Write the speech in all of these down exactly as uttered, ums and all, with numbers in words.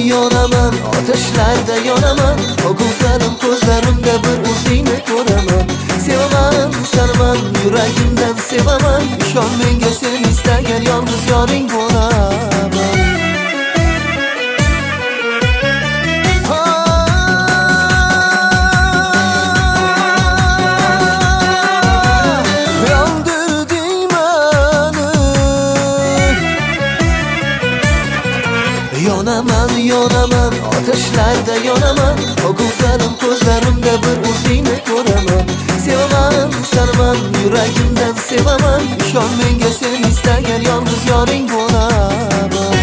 yonaman, ateşlarda yonaman. O ko'zlarim ko'zlarimda bir o'zingni ko'raman. Sevaman, sanaman, yuragimdan sevaman. Ishon menga, sen istagan yolg'iz yoring bo'laman. Yonaman, yonaman, ateşlarda yonaman. O ko'zlarim ko'zlarimda bir o'zingni ko'raman. Sevaman, sanaman, yuragimdan sevaman. Ishon menga, sen istagan yolg'iz yoring bo'laman.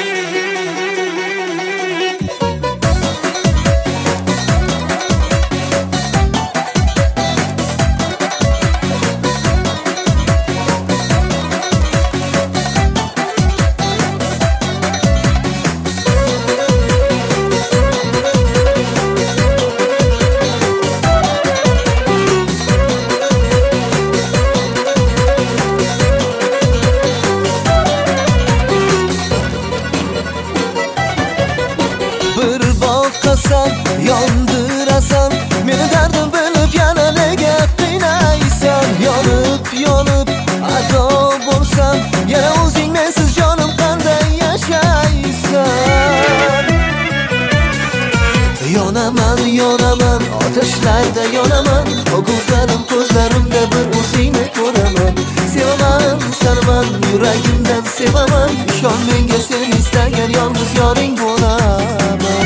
Yondırasan, meni dardim bilib yana nega qiynaysan? Yonib, yonib, ado bo'lsam, yana o'zing mensiz jonim qanday yashaysan? Yonaman, yonaman, ateşlarda yonaman. O ko'zlarim ko'zlarimda bir o'zingni ko'raman. Sevaman, sanaman, yuragimdan sevaman. Ishon menga, sen istagan yolg'iz yoring bo'laman.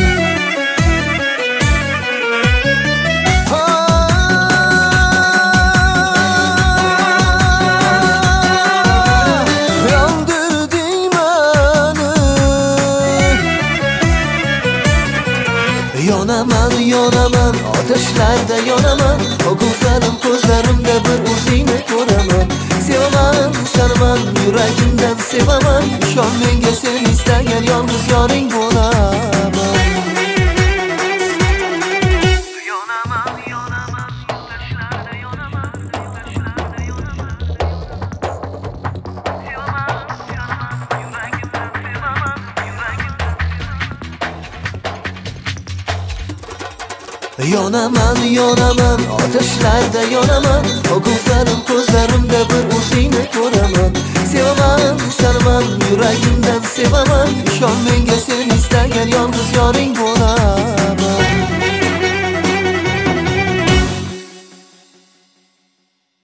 Yonaman, yonaman, ateşlarda yonaman. O ko'zlarim ko'zlarimda bir o'zingni ko'raman. Sevaman, sanaman, yuragimdan sevaman. Ishon menga, sen istagan yolg'iz yoring bo'laman. Yonaman, yonaman, ateşlarda yonaman. Ateşlarda yonaman. Sevaman, sanaman, yuragimdan sevaman. Yuragimdan sevaman. Yonaman, yonaman, ateşlarda yonaman. O ko'zlarim